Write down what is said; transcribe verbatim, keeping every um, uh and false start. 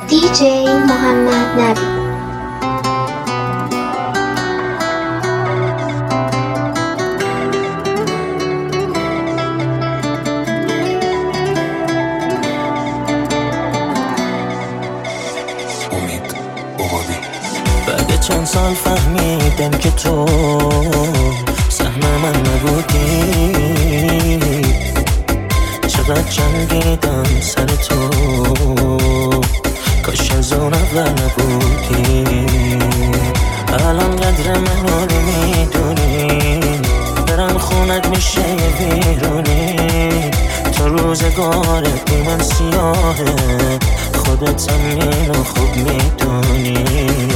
دی جی محمد نبی. بعد چند سال فهمیدم که تو سهم من نبودی، چقدر جنگیدم سر تو، کاش از اون اول نبودی. الان قدر من رو میدونی، برم خونت میشه بیرونی، تو روزگارت بی من سیاهه، خودت هم اینو خوب میدونی.